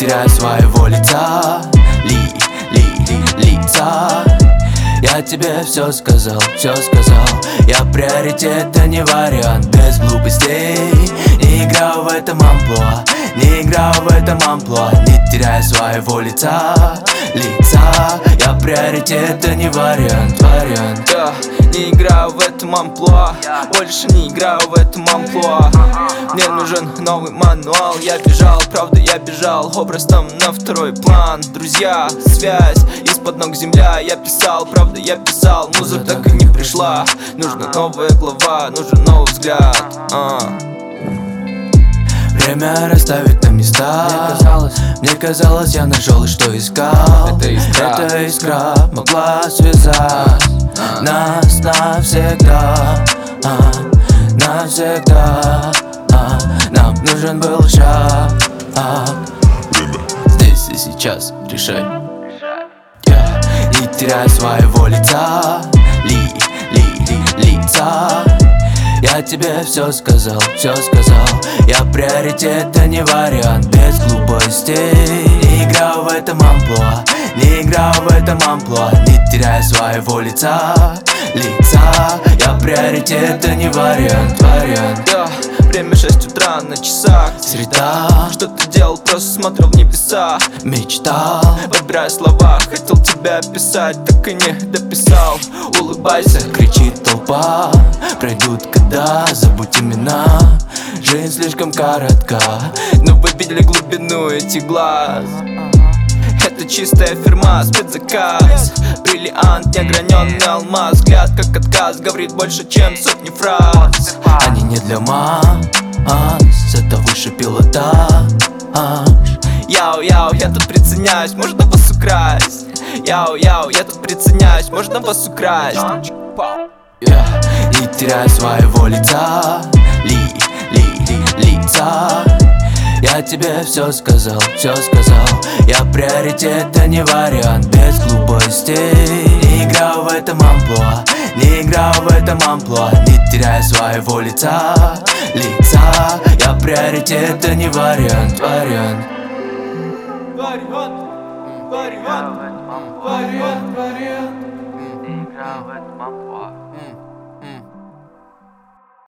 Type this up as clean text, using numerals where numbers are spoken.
теряя своего лица, лица. Я тебе все сказал, я приоритет, а не вариант. Без глупостей, не играл в этом амплуа, не теряя своего лица. Я приоритет, а не вариант. Да, не играю в этом амплуа, больше не играю в этом амплуа. Мне нужен новый мануал. Я бежал, правда я бежал, образ там на второй план. Друзья, связь, из-под ног земля. Я писал, правда я писал, музыка так и не пришла. Нужна новая глава, нужен новый взгляд. Время расставить на места. Мне казалось, я нашел, что искал. Эта искра могла связать нас навсегда, навсегда. Нам нужен был шаг. Здесь и сейчас решай. Не теряй своего лица, лица. Я тебе все сказал, я приоритет, а не вариант. Без глупостей, не играл в этом амплуа, не теряя своего лица. Я приоритет, а не вариант. Да, время 6 утра на часах. Среда, что ты делал, просто смотрел в небеса. мечтал, подбирая слова, хотел тебя описать, так и не дописал. Улыбайся, кричит толпа. Пройдут года, забудь имена. Жизнь слишком коротка, но вы видели глубину этих глаз. Это чистая фирма, спецзаказ. Бриллиант, неограненный алмаз. Взгляд как отказ, говорит больше, чем сотни фраз. Они не для масс, это выше пилотаж. Яу, я тут приценяюсь, можно вас украсть. Яу, я тут приценяюсь, можно вас украсть. Не теряй своего лица, лица. Я тебе все сказал, я приоритет, а не вариант. Без глупостей, не играл в этом амплуа, не теряя своего лица. Я приоритет, а не вариант. Вариант.